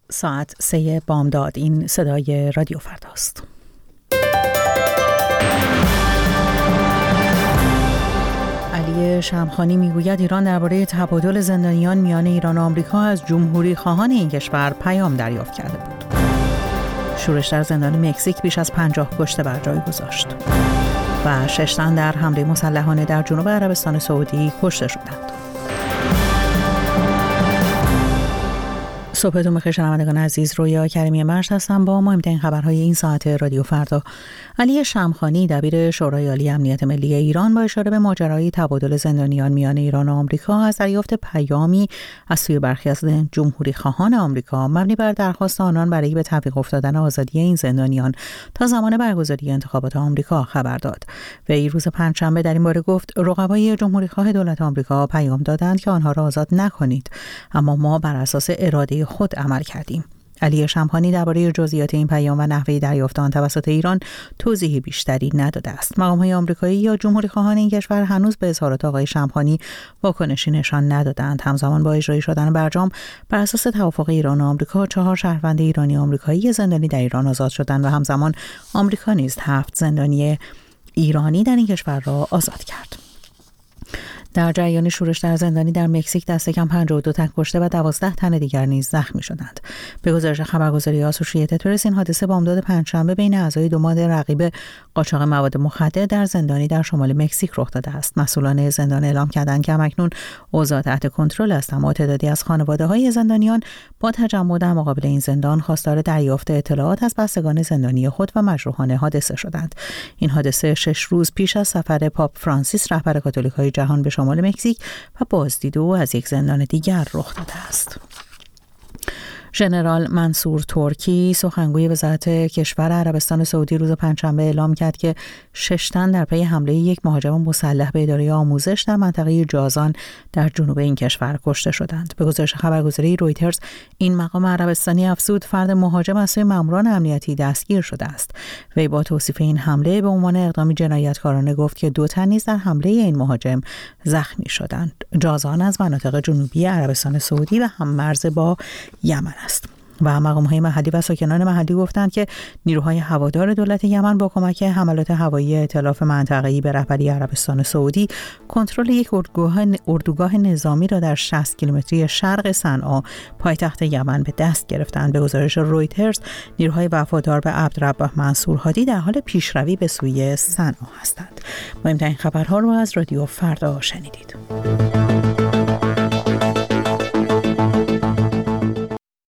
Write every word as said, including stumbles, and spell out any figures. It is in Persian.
ساعت سه بامداد. این صدای رادیو فرداست. علی شمخانی میگوید ایران درباره تبادل زندانیان میان ایران و آمریکا از جمهوری خواهان این کشور پیام دریافت کرده بود. شورش در زندان مکزیک بیش از پنجاه کشته بر جای گذاشت و شش تن در حمله مسلحانه در جنوب عربستان سعودی کشته شدند. صبحتون بخیر شنوندگان عزیز، رویا کریمی مرشد هستم با مهمترین خبرهای این ساعت رادیو فردا. علی شمخانی دبیر شورای عالی امنیت ملی ایران با اشاره به ماجرای تبادل زندانیان میان ایران و آمریکا از دریافت پیامی از سوی برخی از جمهوری خواهان آمریکا مبنی بر درخواست آنان برای به تعویق افتادن آزادی این زندانیان تا زمان برگزاری انتخابات آمریکا خبر داد. وی روز پنجشنبه در این باره گفت رقبای جمهوری خواه دولت آمریکا پیام دادند که آنها را آزاد نکنید، اما ما بر اساس اراده خود عمل کردیم. علی شمخانی درباره جزئیات این پیام و نحوه دریافت آن توسط ایران توضیح بیشتری نداده است. مقام‌های آمریکایی یا جمهوری خواهان این کشور هنوز به اظهارات آقای شمخانی واکنشی نشان ندادند. همزمان با اجرایی شدن برجام بر اساس توافق ایران و آمریکا چهار شهروند ایرانی آمریکایی زندانی در ایران آزاد شدند و همزمان آمریکا نیز هفت زندانی ایرانی در این کشور را آزاد کرد. در جریان شورش در زندانی در مکزیک دست کم پنجاه و دو تن کشته و دوازده تن دیگر نیز زخمی شدند. به گزارش خبرگزاری آسوشییتد پرس این حادثه بامداد پنجشنبه بین اعضای دو ماده رقیب قاچاق مواد مخدر در زندانی در شمال مکزیک رخ داده است. مسئولان زندان اعلام کردند که همکنون اوضاع تحت کنترل است، اما تعدادی از خانواده‌های زندانیان با تجمع در مقابل این زندان خواستار دریافت اطلاعات از بستگان زندانی خود و مجروحان حادثه شدند. این حادثه شش روز پیش از سفر پاپ فرانسیس رهبر کاتولیک‌های جهان به شمال مکزیک و بازدید او از یک زندان دیگر رخ داده است. ژنرال منصور ترکی سخنگوی وزارت کشور عربستان سعودی روز پنجشنبه اعلام کرد که شش تن در پی حمله یک مهاجم مسلح به اداره آموزش در منطقه جازان در جنوب این کشور کشته شدند. به گزارش خبرگزاری رویترز این مقام عربستانی افزود فرد مهاجم از سوی ماموران امنیتی دستگیر شده است. وی با توصیف این حمله به عنوان اقدامی جنایتکارانه گفت که دو تن نیز در حمله این مهاجم زخمی شدند. جازان از مناطق جنوبی عربستان سعودی و هم مرز با یمن است. و مقام‌های محلی و ساکنان محلی گفتند که نیروهای هوادار دولت یمن با کمک حملات هوایی ائتلاف منطقه‌ای به رهبری عربستان سعودی کنترل یک اردوگاه اردوگاه نظامی را در شصت کیلومتری شرق صنعا پایتخت یمن به دست گرفتند. به گزارش رویترز نیروهای وفادار به عبدالرب منصور هادی در حال پیشروی به سوی صنعا هستند. مهمترین خبرها رو از رادیو فردا شنیدید.